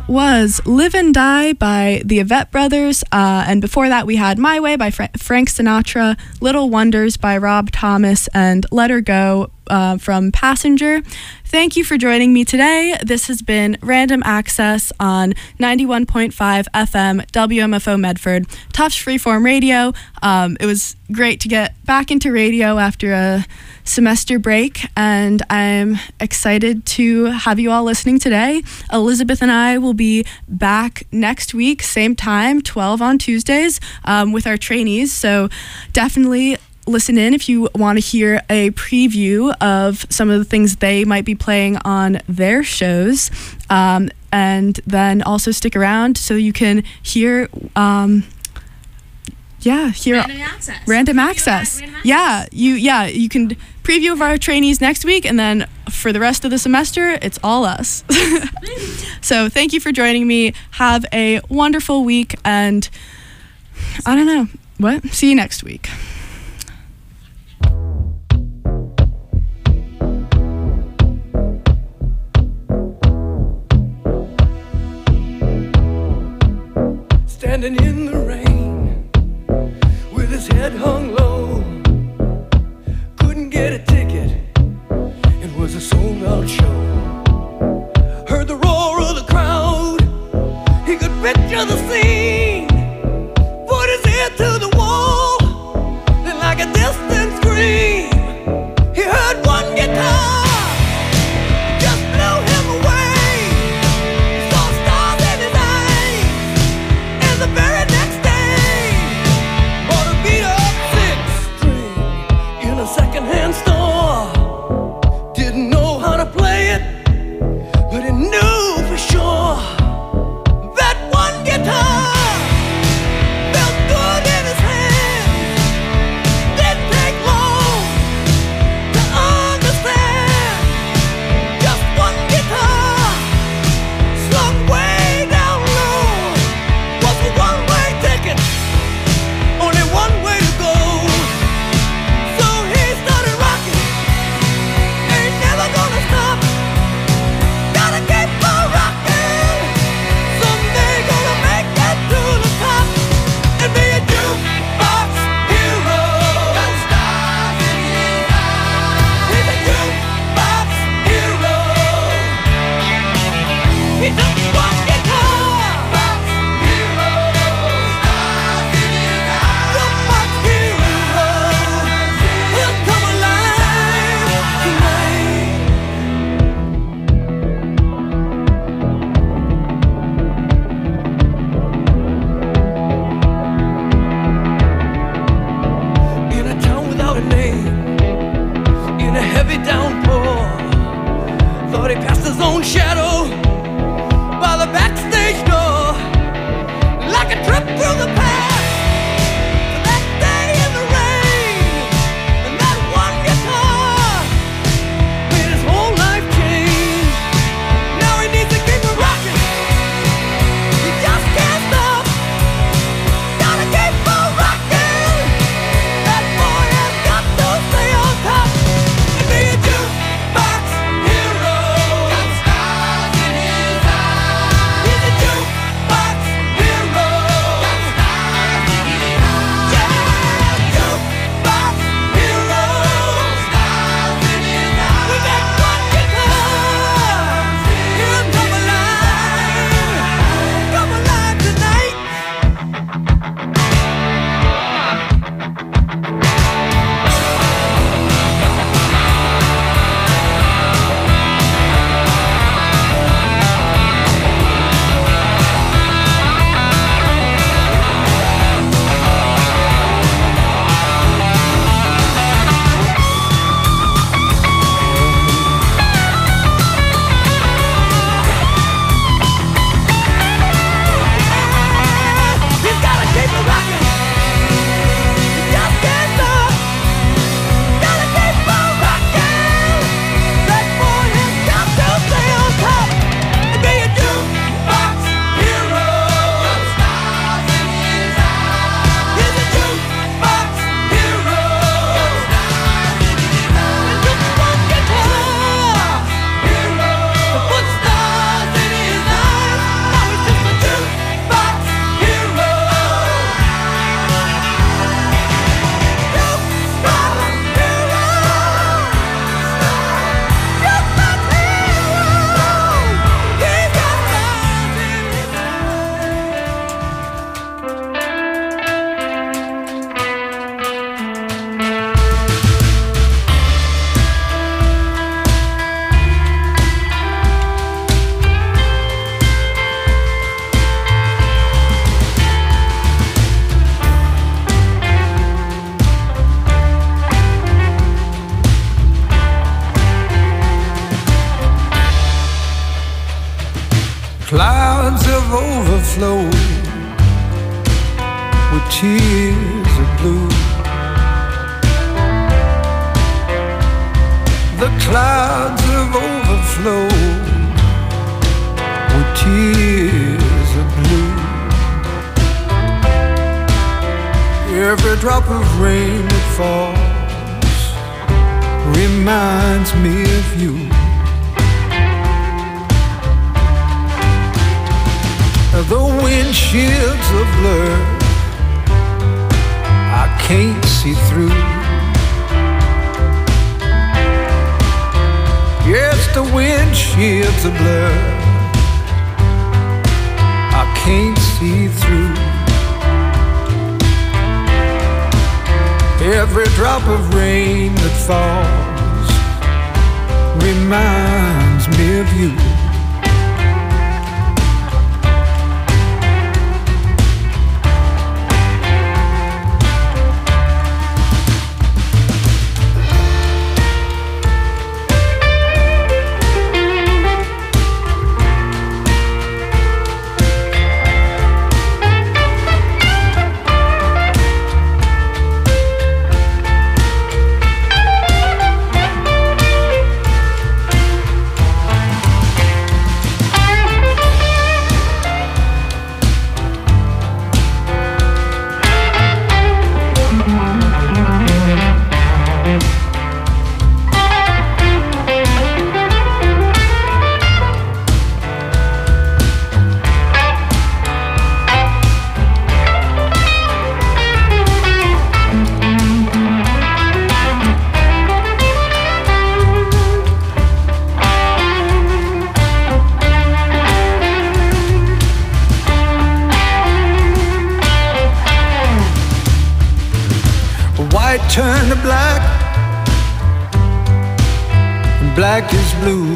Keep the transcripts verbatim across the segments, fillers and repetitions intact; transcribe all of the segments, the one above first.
was Live and Die by the Avett Brothers, uh, and before that we had My Way by Fra- Frank Sinatra, Little Wonders by Rob Thomas, and Let Her Go uh, from Passenger. Thank you for joining me today. This has been Random Access on ninety-one point five F M W M F O Medford, Tufts Freeform Radio. Um, it was great to get back into radio after a semester break, and I'm excited to have you all listening today. Elizabeth and I will be back next week, same time, twelve on Tuesdays, um, with our trainees, so definitely listen in if you want to hear a preview of some of the things they might be playing on their shows, um, and then also stick around so you can hear um, yeah hear random access random access. Random yeah you yeah you can preview of our trainees next week, and then for the rest of the semester it's all us. So thank you for joining me. Have a wonderful week, and I don't know what see you next week. Standing in the rain with his head hung low, couldn't get a ticket, it was a sold out show. Heard the roar of the crowd, he could picture the scene, put his ear to the wall, and like a distant scream, he heard one guitar. Second-hand store, didn't know how to play it, but he knew for sure that one guitar felt good in his hand. tears of blue. The clouds have overflowed with tears of blue. Every drop of rain that falls reminds me of you. The windshields are blurred, I can't see through. Yes, the windshields are blurred, I can't see through. Every drop of rain that falls reminds me of you. Turn to black, and black is blue.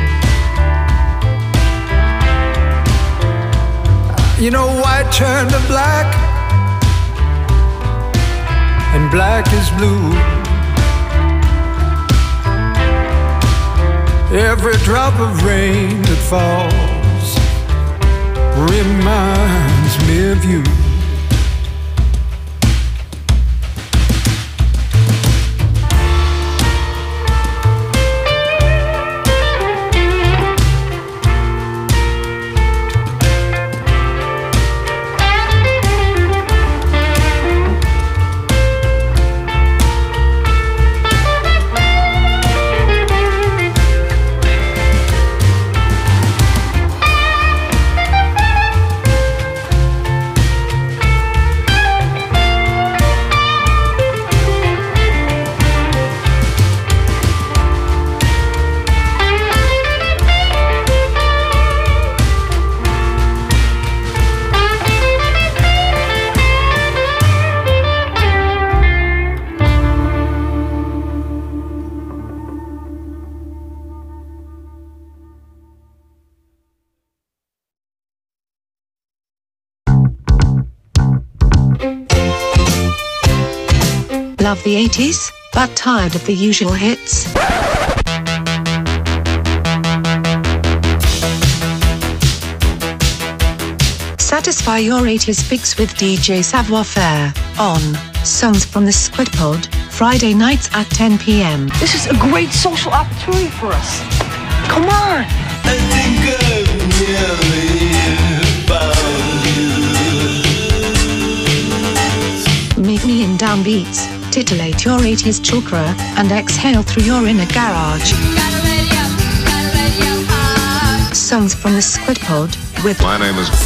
You know, white turned to black, and black is blue. Every drop of rain that falls reminds me of you. Love the eighties, but tired of the usual hits? Satisfy your eighties fix with D J Savoir Faire on Songs from the Squid Pod, Friday nights at ten p m. This is a great social opportunity for us. Come on! I think I've nearly found you. Meet me in downbeats, titillate your eighties chakra, and exhale through your inner garage. Songs from the Squid Pod with My name is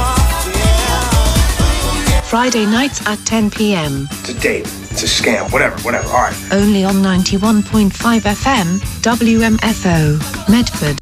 Friday nights at ten p m. It's a date. It's a scam. Whatever, whatever. All right. Only on ninety-one point five F M, W M F O, Medford.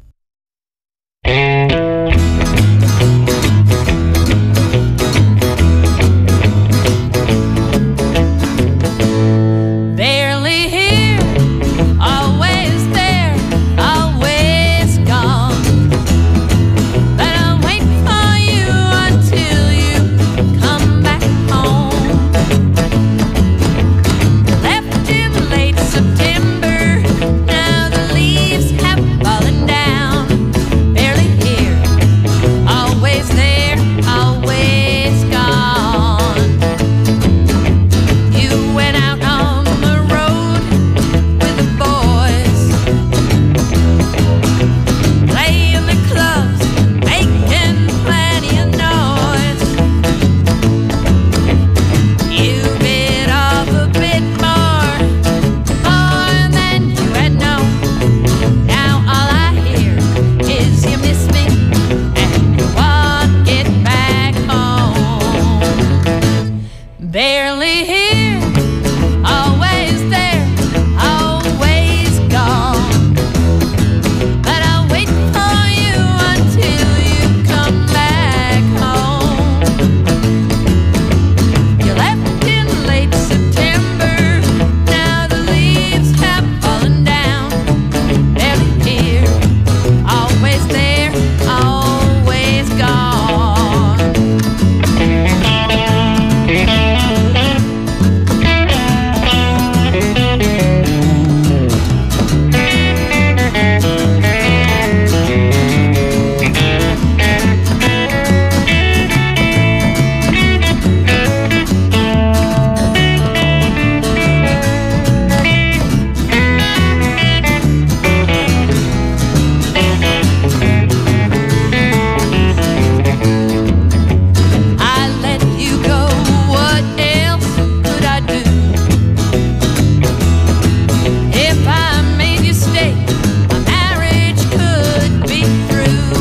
September, now the leaves have fallen down. here, always there, always gone. But I'll wait for you until you come back home. You left in late September, now the leaves have fallen down. Barely here, always there, always gone. I let you go, what else could I do? If I made you stay, our marriage could be through.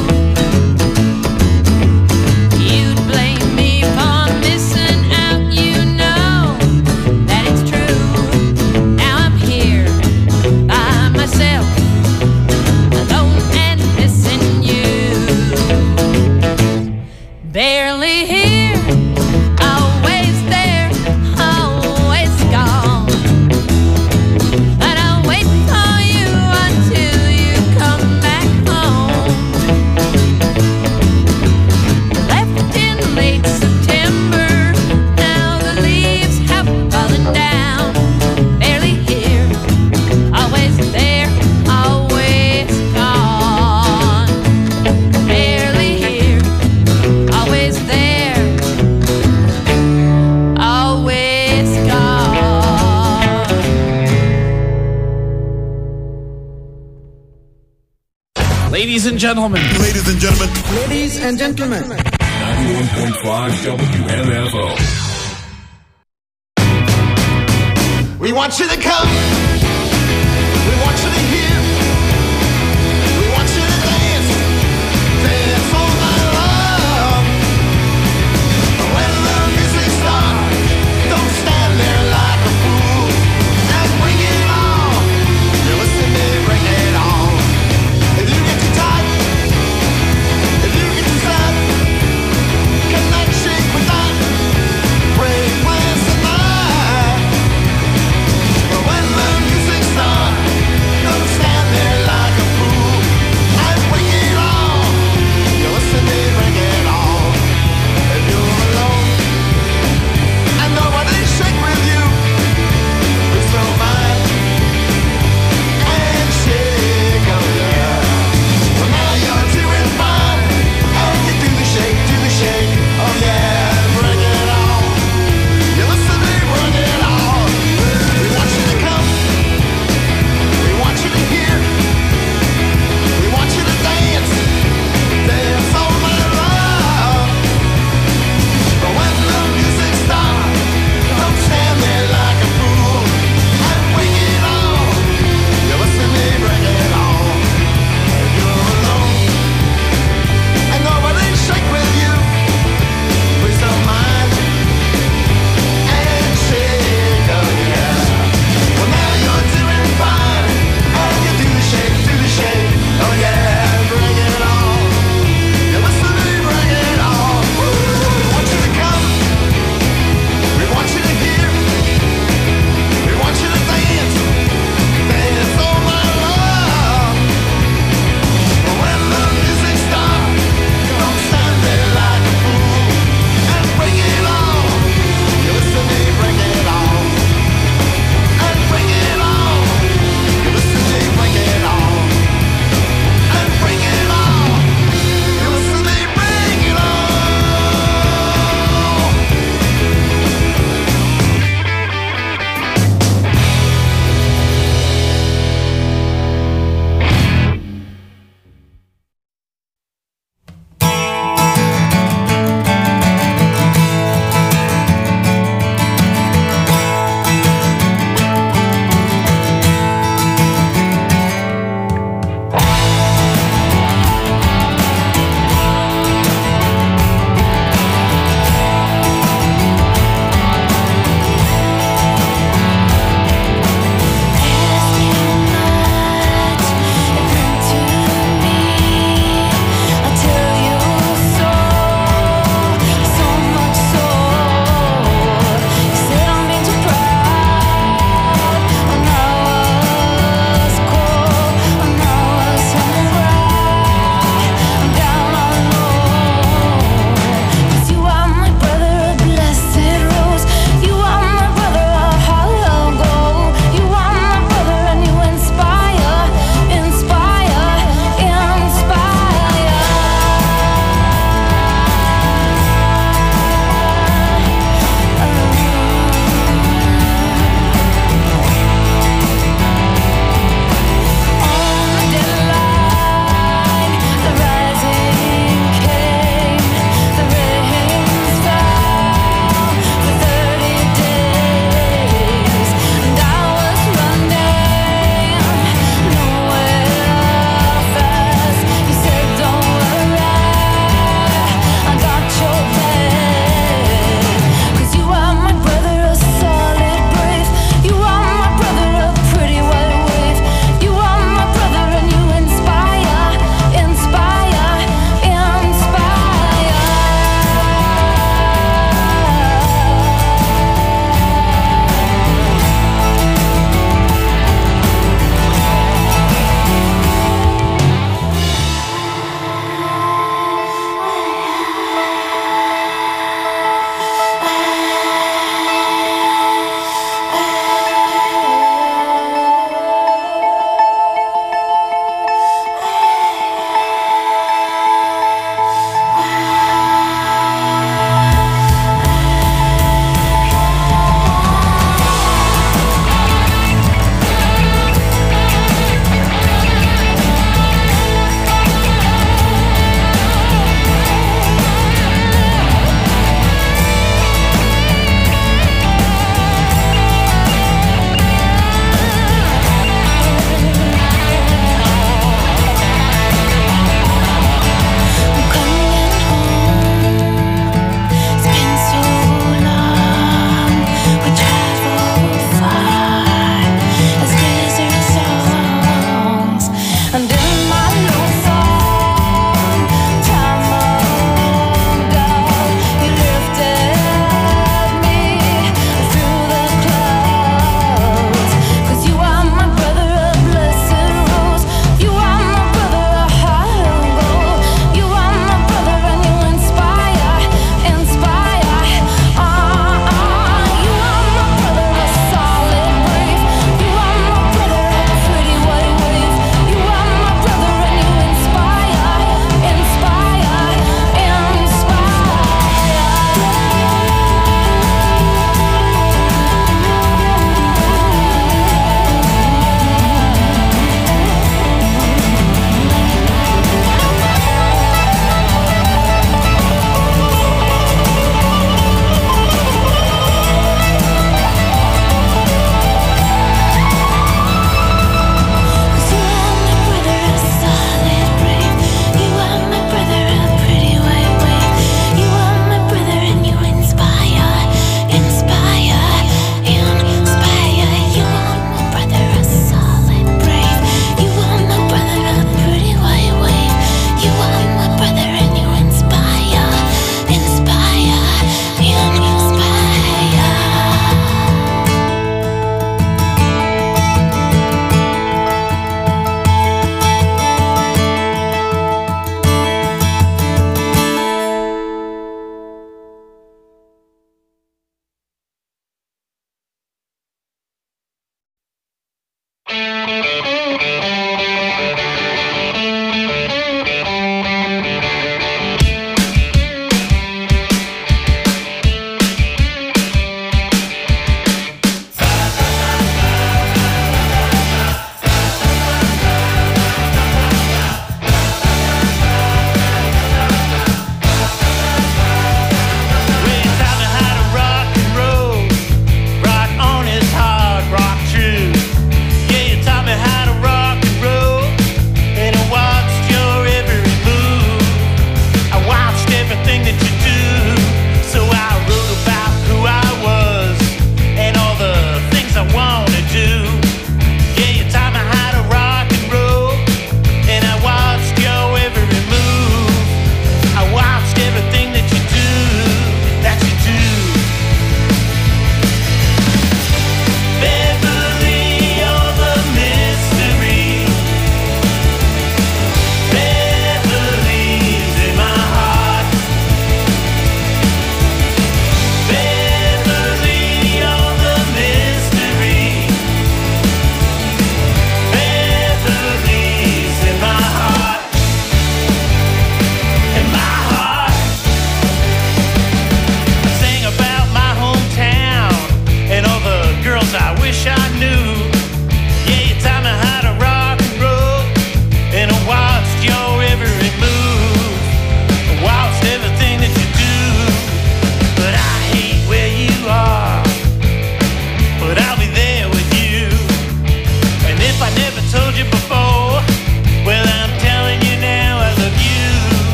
You'd blame me for missing out, you know that it's true. Now I'm here by myself, alone and missing you. Barely here, always there, always gone. But I'll wait for you until you come back home. Left in late September, now the leaves have fallen down. Barely here, always there, always gone. Barely here, always there, always gone. Ladies and gentlemen, Ladies and gentlemen, Ladies and gentlemen. ninety-one point five W M F O. we want you to come. We want you to hear. We want you to dance. Dance all night long. When the music starts, don't stand there like a fool. And bring it on. You listen to me, bring it on. If you get too tight, if you get too sad, cannot shake with that. Break plans tonight. But when the music starts,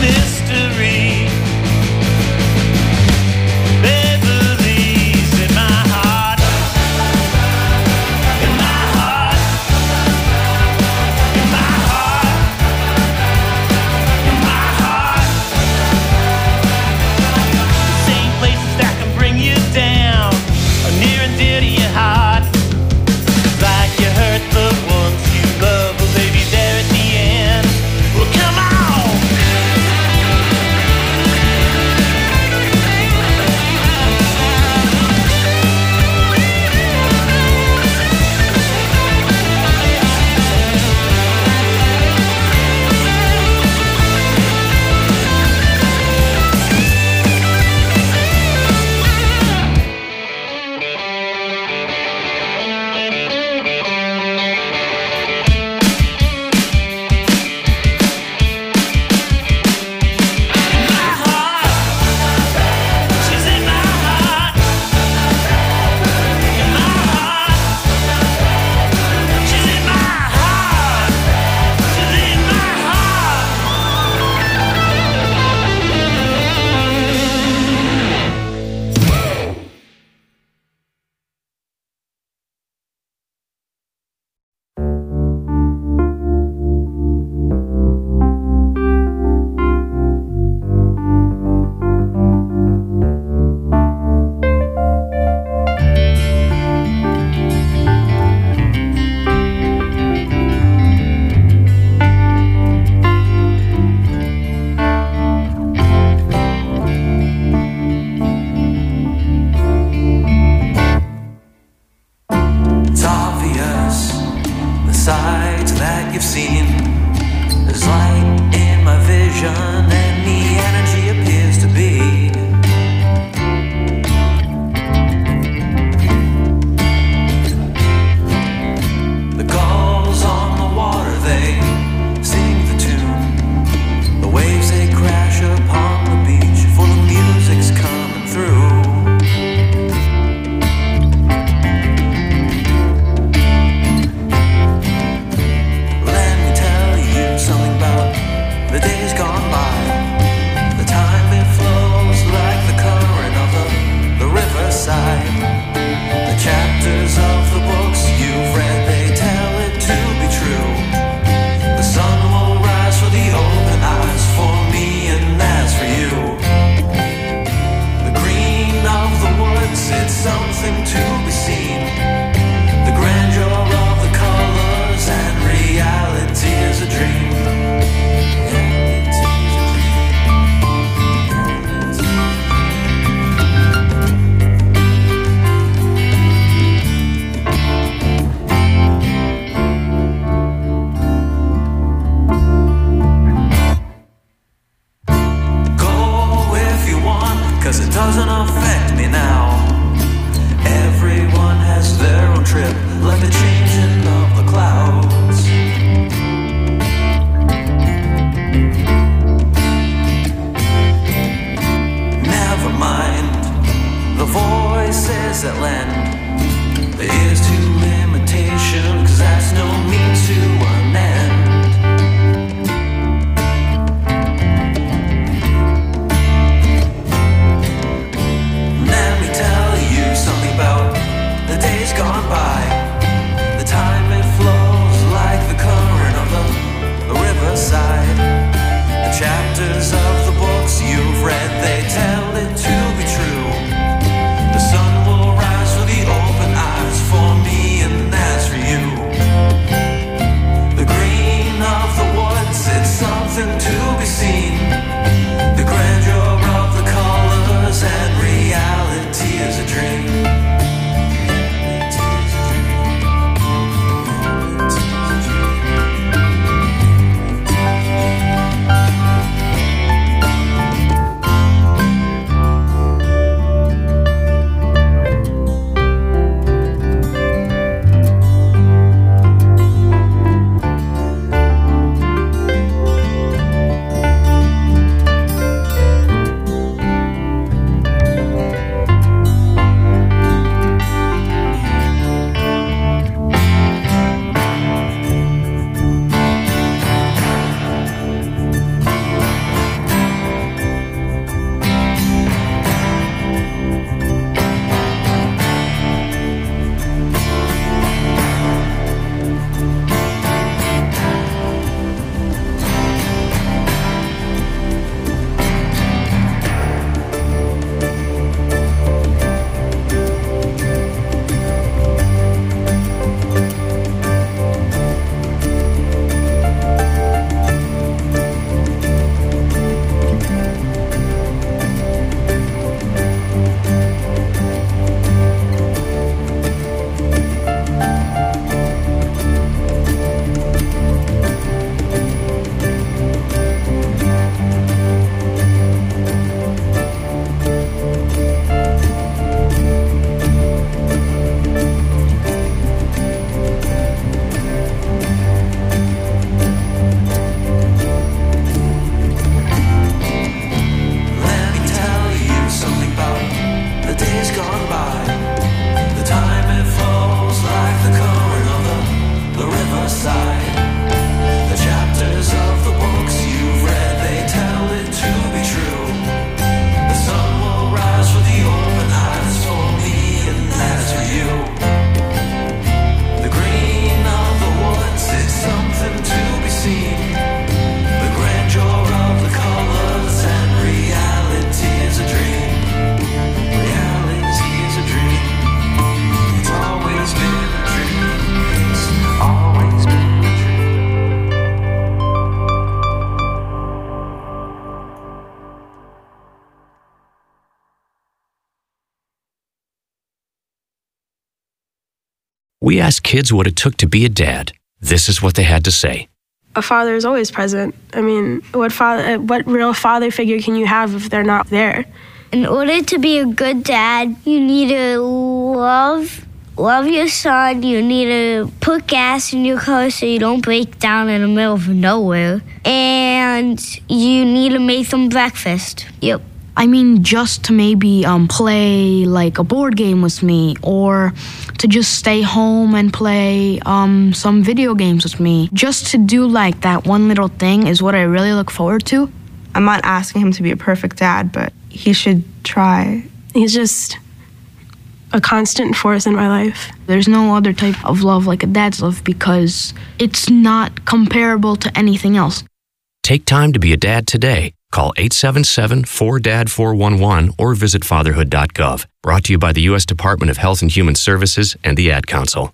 mystery. Beverly's in my heart, in my heart, in my heart, in my heart. The same places that can bring you down are near and dear to your heart. Like you hurt the ones you love, but baby, there at the end. Well, come on. It's obvious, the sights that you've seen. There's light in my vision and the energy appears to be. The gulls on the water, they sing the tune. The waves, they crash upon the beach, for the music's coming through. Let me tell you something about the days gone by. The time, it flows like the current of the, the riverside. The chapters of the books you've read, they tell it to be true. The sun will rise for the open eyes, for me and as for you. The green of the woods, it's something to be seen. The grandeur of the colors and reality is a dream. Go if you want, 'cause it doesn't affect me now. Everyone has their own trip, like the changing of the clouds. Never mind the voices that lend their ears to limitation, 'cause that's no means to an end. Let me tell you something about the days gone by. The We asked kids what it took to be a dad. This is what they had to say. A father is always present. I mean, what father, what real father figure can you have if they're not there? In order to be a good dad, you need to love love your son. You need to put gas in your car so you don't break down in the middle of nowhere. And you need to make them breakfast. Yep. I mean, just to maybe um, play like a board game with me, or to just stay home and play um, some video games with me. Just to do like that one little thing is what I really look forward to. I'm not asking him to be a perfect dad, but he should try. He's just a constant force in my life. There's no other type of love like a dad's love because it's not comparable to anything else. Take time to be a dad today. Call eight seven seven, four D A D, four one one or visit fatherhood dot gov. Brought to you by the U S Department of Health and Human Services and the Ad Council.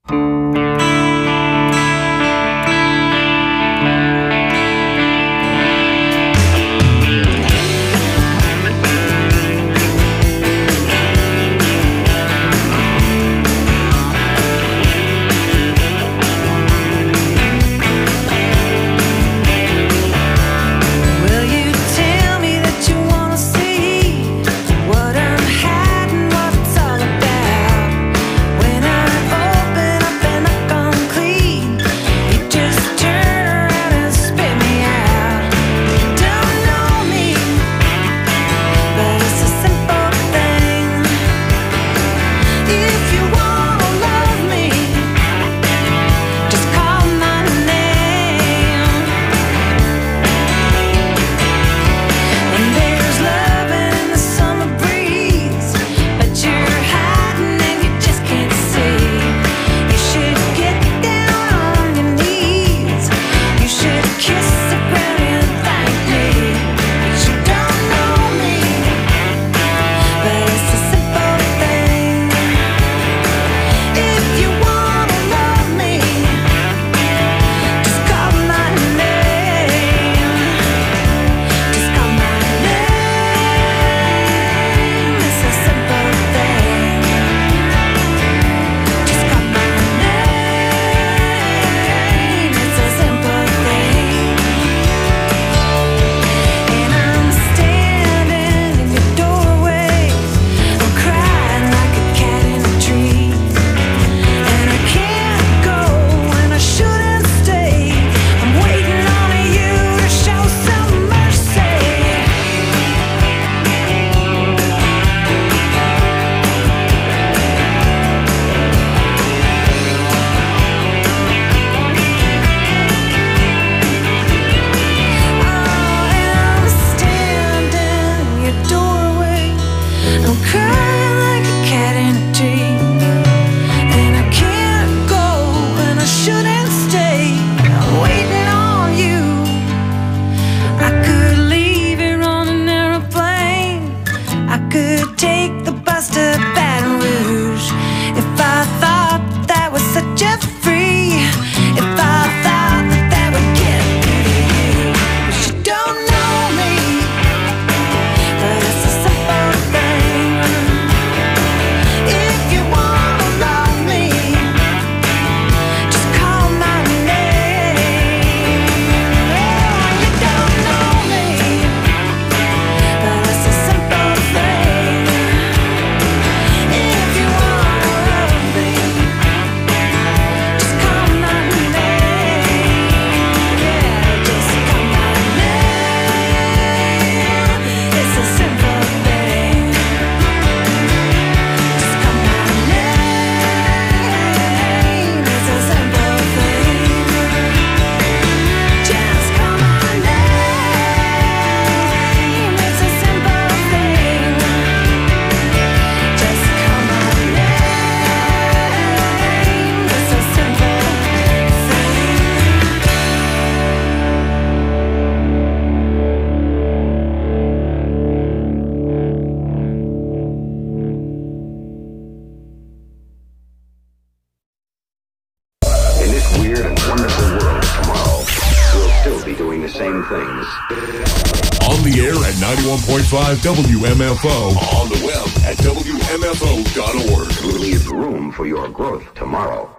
On the air at ninety-one point five W M F O. On the web at W M F O dot org. Leave room for your growth tomorrow.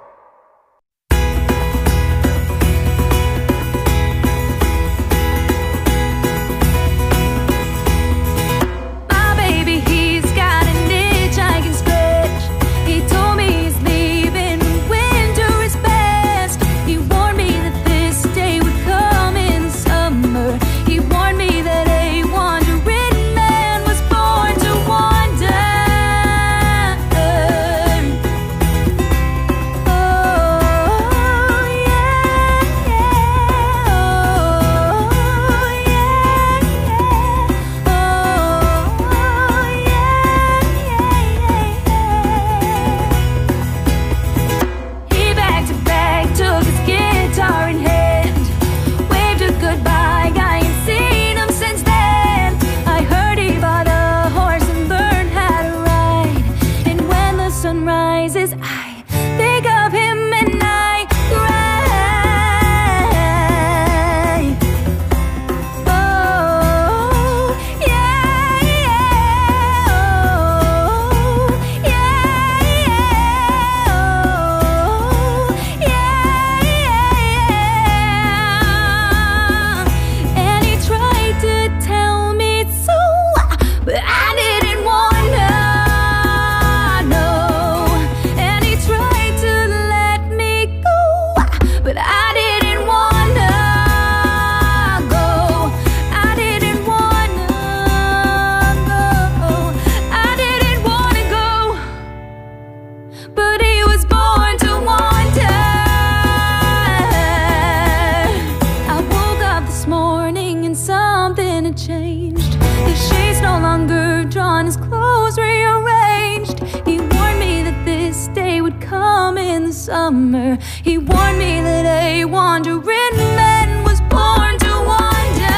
Oh summer. He warned me that a wandering man was born to wander.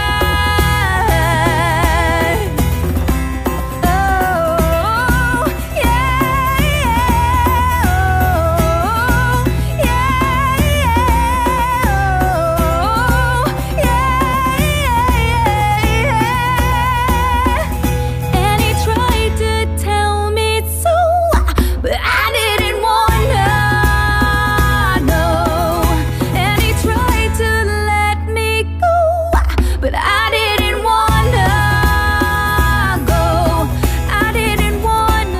Oh, yeah, yeah, oh, yeah, yeah, oh, yeah, yeah, yeah. And he tried to tell me so, but I didn't wanna know. And he tried to let me go, but I didn't wanna go. I didn't wanna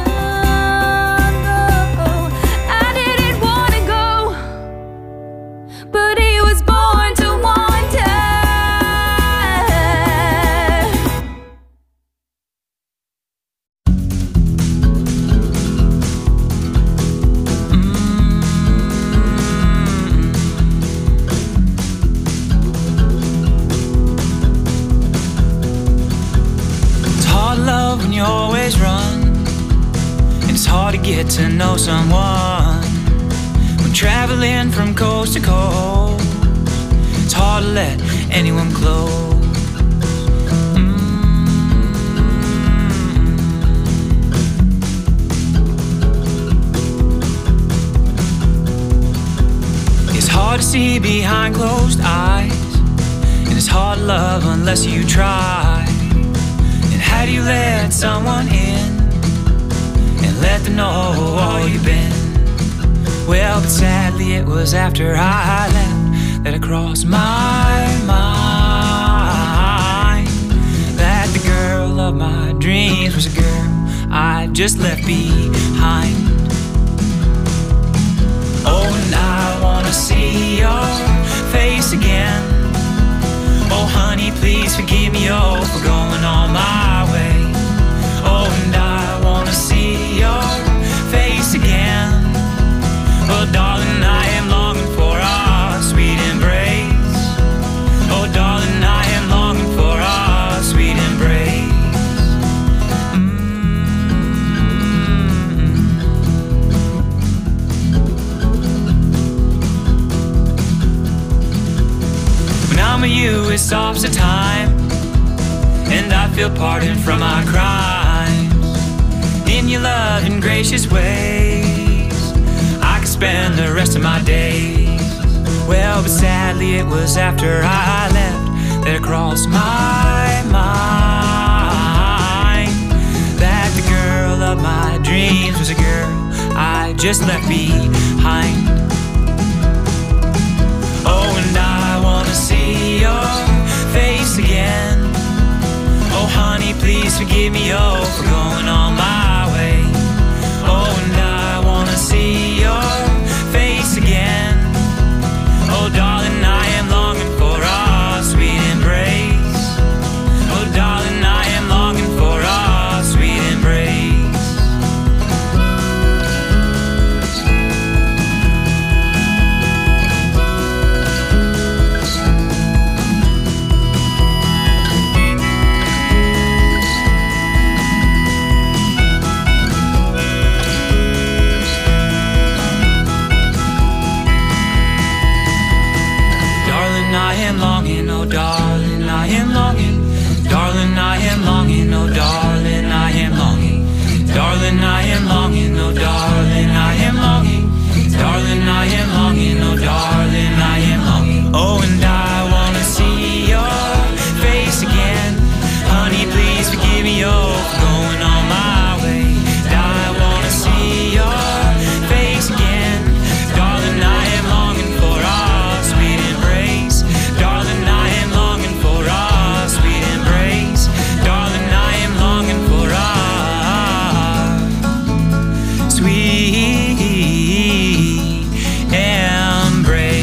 go. I didn't wanna go, but he was born to wander. It's hard love when you always run, and it's hard to get to know someone when traveling from coast to coast. It's hard to let anyone close. It's hard to see behind closed eyes, and it's hard to love unless you try. And how do you let someone in and let them know all you've been? Well, but sadly it was after I left that it crossed my mind that the girl of my dreams was a girl I just left behind. Oh, and I wanna see your face again. Oh, honey, please forgive me, oh, for going on my way. Oh, and I wanna see your face again. Oh, darling, I am longing for our sweet embrace. Oh, darling, I am longing for our sweet embrace. When I'm with you, it stops the time, and I feel pardoned from my crimes. In your love and gracious ways, I could spend the rest of my days. Well, but sadly it was after I left that it crossed my mind that the girl of my dreams was a girl I just left behind. Oh, and I wanna see your face again. Oh, honey, please forgive me, oh, for going on my way. Oh, and I wanna see your face again. Oh, darling, I am longing for our sweet embrace. Oh, darling, I am longing for our sweet embrace. I am longing, oh darling, I am longing. Darling, I am longing, oh darling, I am longing. Darling, I am longing, oh darling, I am longing. Darling, I am longing, oh darling, I am longing. Oh, and I wanna see your face again. Honey, please forgive me, oh, for going on my way. I wanna see your face again. Darling, I am longing for our sweet embrace. Darling, I am longing for our sweet embrace. Darling, I am longing for our sweet embrace.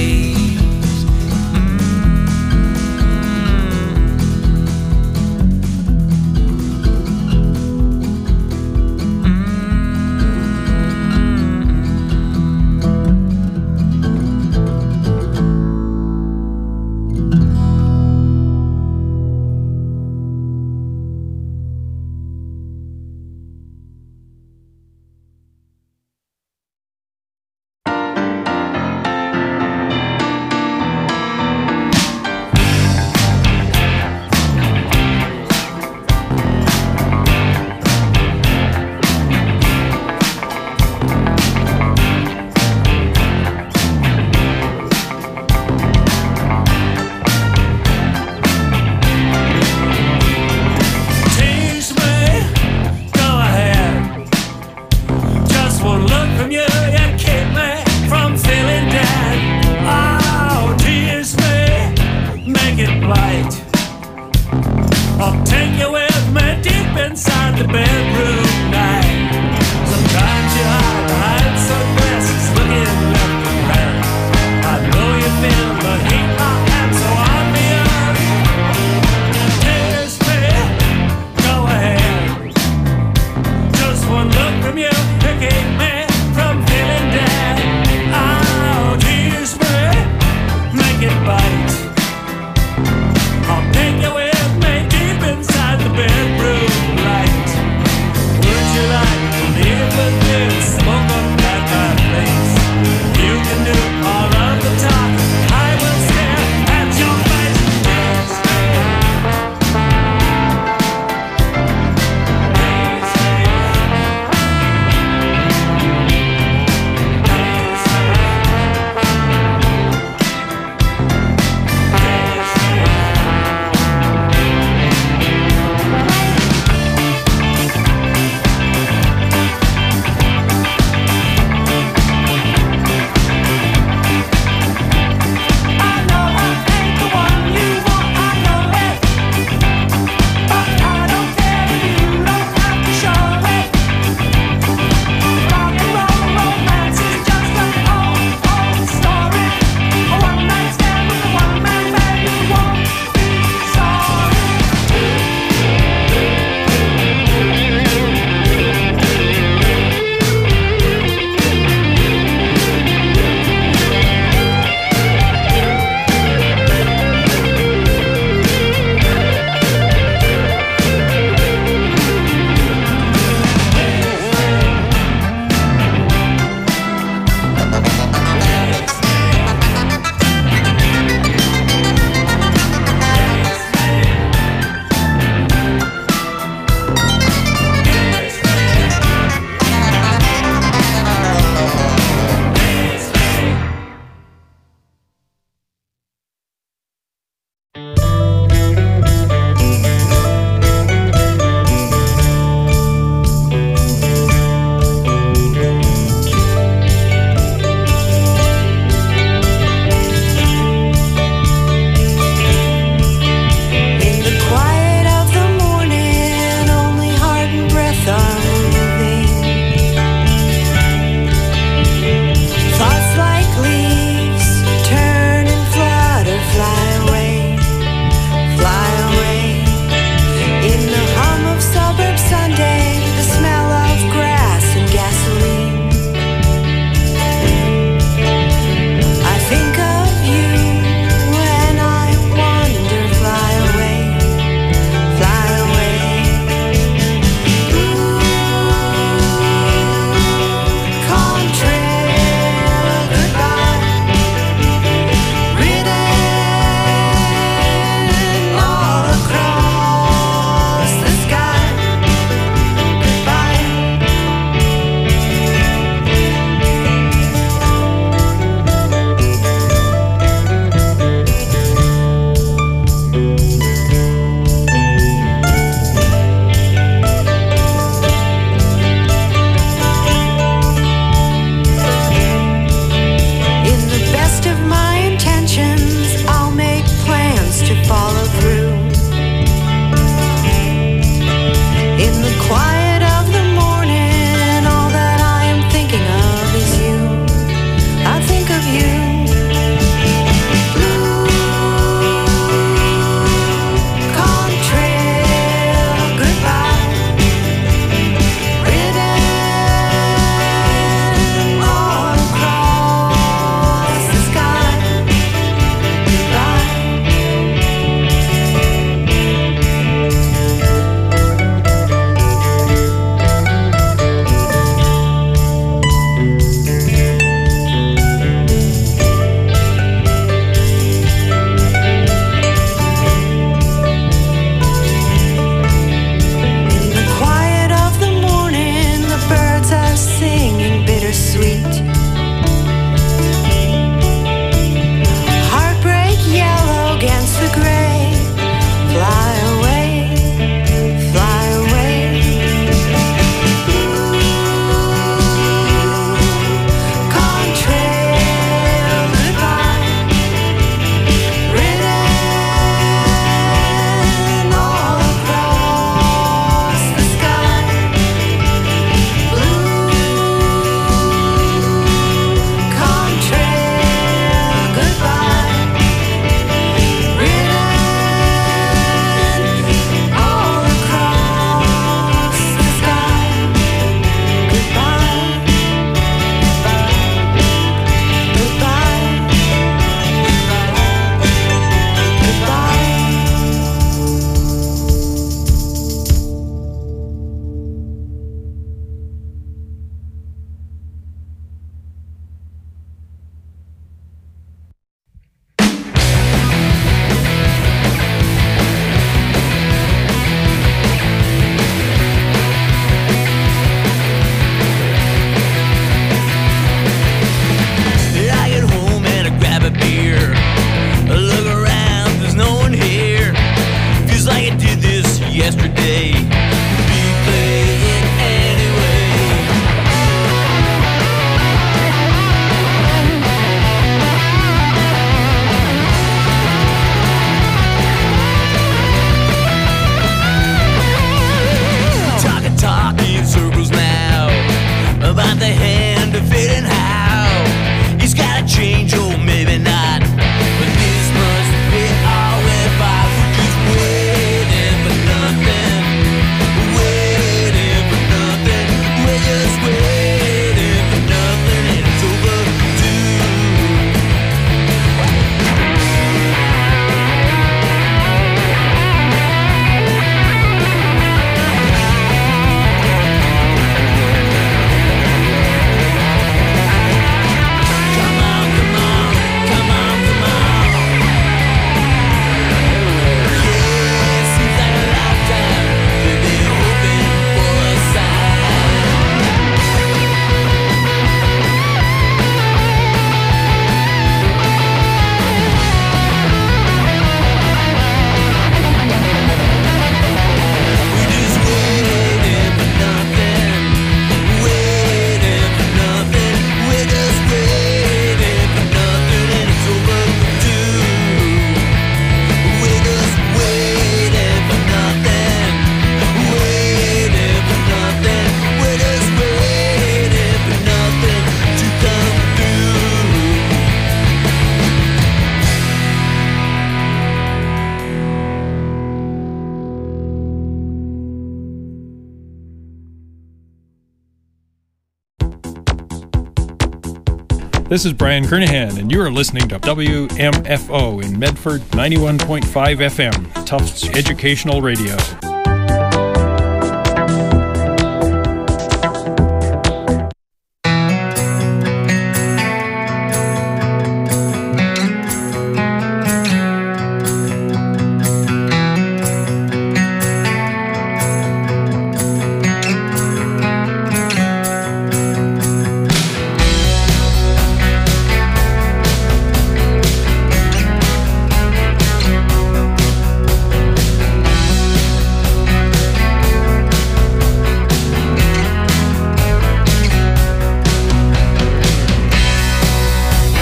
This is Brian Kernahan, and you are listening to W M F O in Medford, ninety-one point five F M, Tufts Educational Radio.